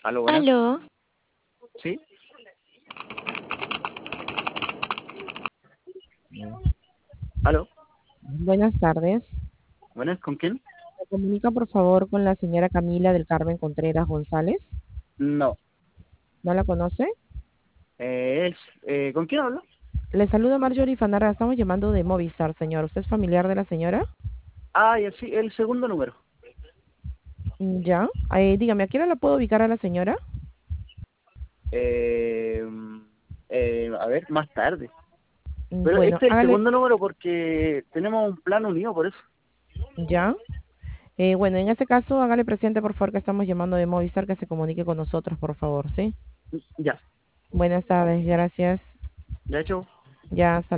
Aló, buenas. Aló, ¿Sí? Mm. Aló, Buenas tardes. buenas, ¿con quién? ¿Me comunica por favor con la señora Camila del Carmen Contreras González? No. ¿No la conoce? ¿Con quién hablo? Le saluda Marjorie Fanara. Estamos llamando de Movistar, señor. ¿Usted es familiar de la señora? Ah, ya sí, el segundo número. Ya. Dígame, ¿a qué hora la puedo ubicar a la señora? Eh, a ver, más tarde. Pero Bueno, este es el hágale, segundo número porque tenemos un plan unido, por eso. ya. Bueno, en este caso, hágale presente, por favor, que estamos llamando de Movistar, que se comunique con nosotros, por favor, ¿sí? Ya, Buenas tardes, gracias. ya he hecho. Ya, hasta